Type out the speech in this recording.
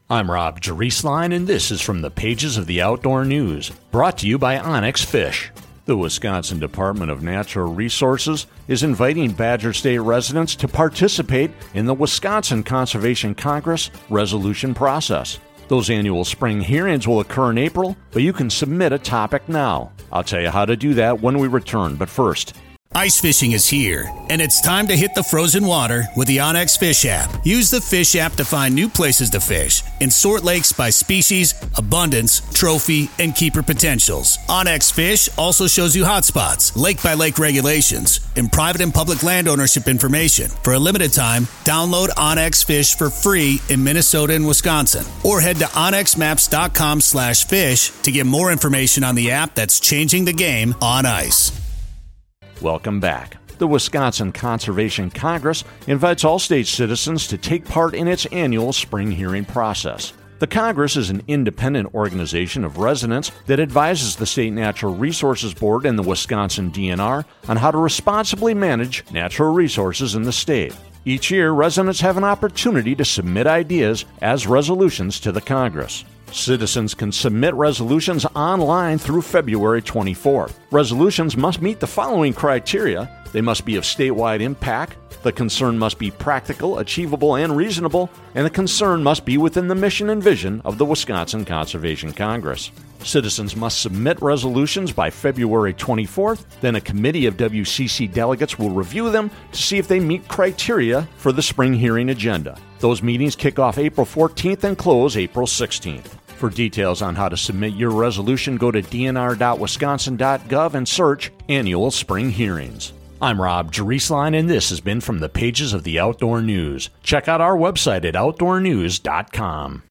I'm Rob Drieslein, and this is from the pages of the Outdoor News, brought to you by Onyx Fish. The Wisconsin Department of Natural Resources is inviting Badger State residents to participate in the Wisconsin Conservation Congress resolution process. Those annual spring hearings will occur in April, but you can submit a topic now. I'll tell you how to do that when we return, but first, ice fishing is here, and it's time to hit the frozen water with the Onyx Fish app. Use the Fish app to find new places to fish and sort lakes by species, abundance, trophy, and keeper potentials. Onyx Fish also shows you hotspots, lake-by-lake regulations, and private and public land ownership information. For a limited time, download Onyx Fish for free in Minnesota and Wisconsin, or head to onyxmaps.com/fish to get more information on the app that's changing the game on ice. welcome back. The Wisconsin Conservation Congress invites all state citizens to take part in its annual spring hearing process. The Congress is an independent organization of residents that advises the State Natural Resources Board and the Wisconsin DNR on how to responsibly manage natural resources in the state. Each year, residents have an opportunity to submit ideas as resolutions to the Congress. Citizens can submit resolutions online through February 24th. Resolutions must meet the following criteria. They must be of statewide impact, the concern must be practical, achievable, and reasonable, and the concern must be within the mission and vision of the Wisconsin Conservation Congress. Citizens must submit resolutions by February 24th, then a committee of WCC delegates will review them to see if they meet criteria for the spring hearing agenda. Those meetings kick off April 14th and close April 16th. For details on how to submit your resolution, go to dnr.wisconsin.gov and search Annual Spring Hearings. I'm Rob Drieslein, and this has been from the pages of the Outdoor News. Check out our website at outdoornews.com.